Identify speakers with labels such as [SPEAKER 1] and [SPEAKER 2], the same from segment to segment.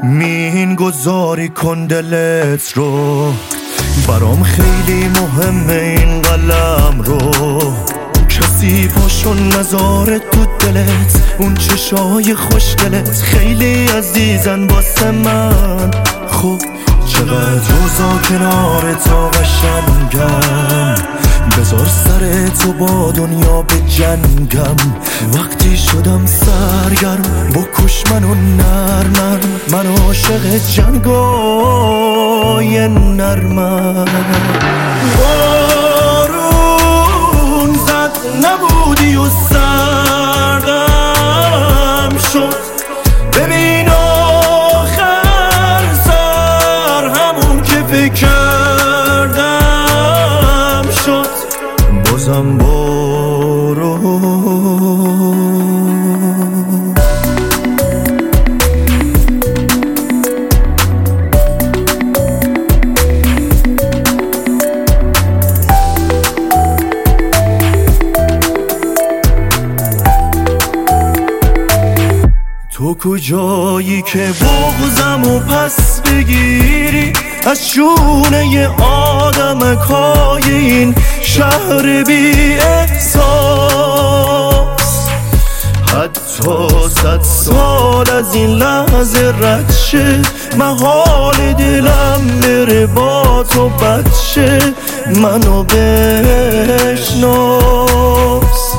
[SPEAKER 1] مین گذاری کن دلت رو، برام خیلی مهمه این قلم رو. کسی پاشو نذاره تو دلت، اون چشای خوشگلت خیلی عزیزن واسه من. خب چقدر روزا کنار تا قشنگم، بذار سر تو با دنیا به جنگم. وقتی شدم سرگرم بکش منو نرم، من عاشق جنگای نرمم. بارون زد نبودی و سردم شد، ببین آخر سر همون که فکر کردم شد. بازم بارون تو کجایی که بغضمو پس بگیری از شونه آدمکای این شهر بی احساس؟ حتی 100 سال از این لحظه رد شه، محال دلم بره با تو بچه. منو بشناس.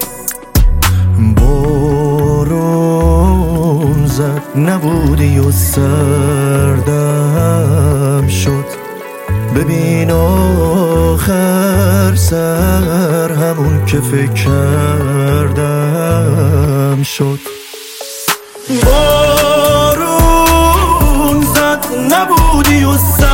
[SPEAKER 1] نبودی و سردم شد، ببین آخر سر همون که فکر کردم شد.
[SPEAKER 2] بارون زد نبودی و